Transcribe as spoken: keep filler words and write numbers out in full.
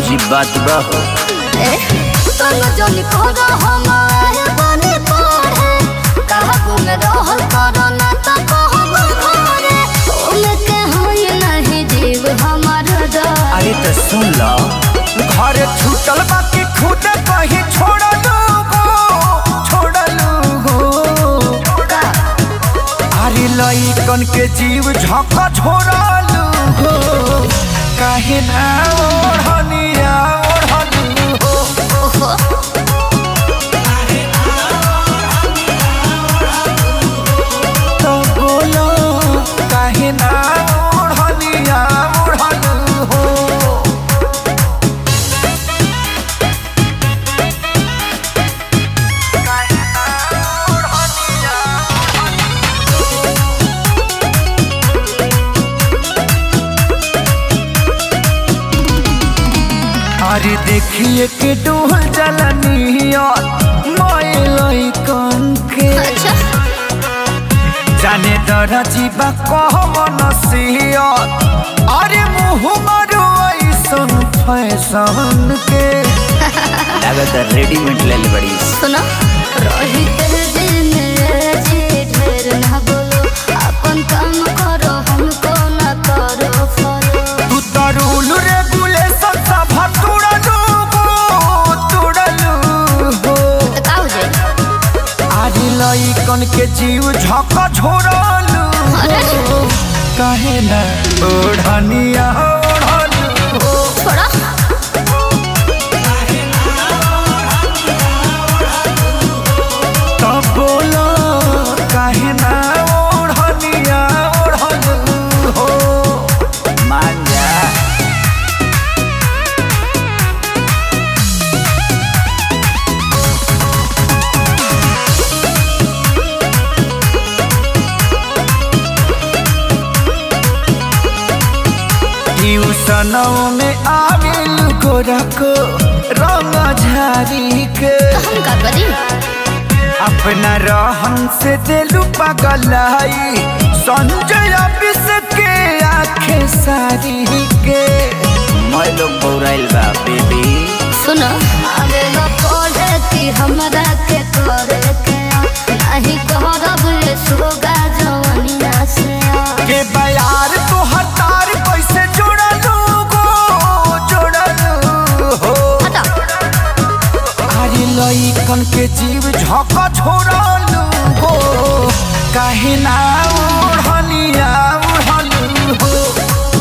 अजीब बात बा हो। तोलो जनी करो हम आए बने पड़े कहबो में रहल करो ना त कहबो घरे उनके होय नहीं जीव हमार डर। अरे तो सुन लो, घर छूटल बाकी खुद कहीं छोड़लू हो छोड़लू हो का अरे लइकन के जीव झक झोरलू हो काहे ना ओढ़निया ओढ़लू हो। ओहो तो बोलो काहे ना ओढ़निया ओढ़लू हो। अरे देखिए के डोल जलनिया माय के अच्छा जाने दरा जीवा कह मनसिया अरे मुँह मारो ऐसन फैशन के लागत रेडीमेड ले ले बड़ी। सुनो रही तेरे दिल में जी ढेर ना बोलो अपन काम करो हमको ना करो फॉलो। तू तो रूल रेगुलेशन सब तोड़लू हो तोड़लू हो तो का हो जाए अरे लइकन के जीव झक झोरलू अरे हो काहे ना ओढ़निया ओढ़लू हो। छोड़ा तब बोलो काहे ना ओढ़निया ओढ़लू हो। मान जा। ट्यूशनों में आवेल गोरको रंग झारी के हम का करी अपना रहन से दिलु पगलाई संजय ऑफिस के आंखें सारी के मैं लोग बौराइल बा बेबी। सुनो आगे लो पढ़े कि हमरा के करे के नहीं कहरब ये सोगा जवनिया से के बयार तो हतार कैसे जोड़लू गो जोड़लू हो। हटा अरे लइकन के जीव झक झोरलू हो काहे ना ओढ़निया ओढ़लू हो।